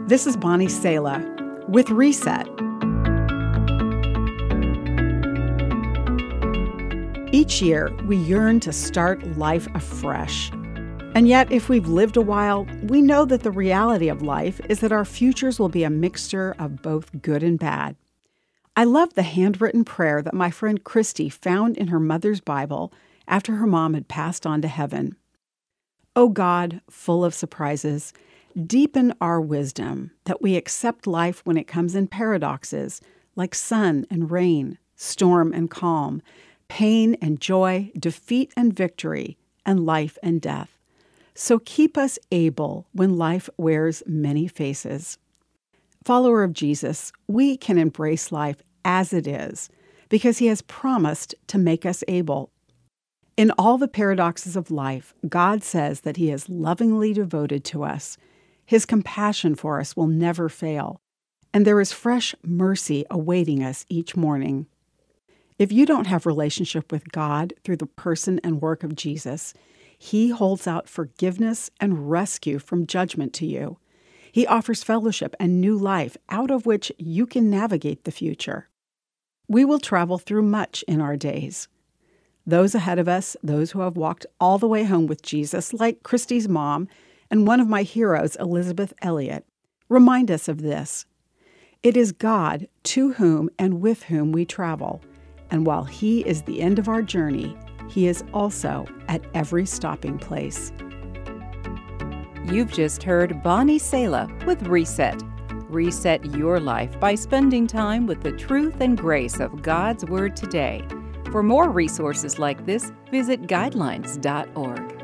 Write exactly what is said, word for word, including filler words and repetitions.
This is Bonnie Sala with Reset. Each year, we yearn to start life afresh. And yet, if we've lived a while, we know that the reality of life is that our futures will be a mixture of both good and bad. I love the handwritten prayer that my friend Christy found in her mother's Bible after her mom had passed on to heaven. "O God, full of surprises, deepen our wisdom that we accept life when it comes in paradoxes like sun and rain, storm and calm, pain and joy, defeat and victory, and life and death. So keep us able when life wears many faces." Follower of Jesus, we can embrace life as it is because He has promised to make us able. In all the paradoxes of life, God says that He is lovingly devoted to us. His compassion for us will never fail, and there is fresh mercy awaiting us each morning. If you don't have relationship with God through the person and work of Jesus, He holds out forgiveness and rescue from judgment to you. He offers fellowship and new life out of which you can navigate the future. We will travel through much in our days. Those ahead of us, those who have walked all the way home with Jesus, like Christy's mom and one of my heroes, Elizabeth Elliot, remind us of this. It is God to whom and with whom we travel, and while He is the end of our journey, He is also at every stopping place. You've just heard Bonnie Sala with Reset. Reset your life by spending time with the truth and grace of God's Word today. For more resources like this, visit guidelines dot org.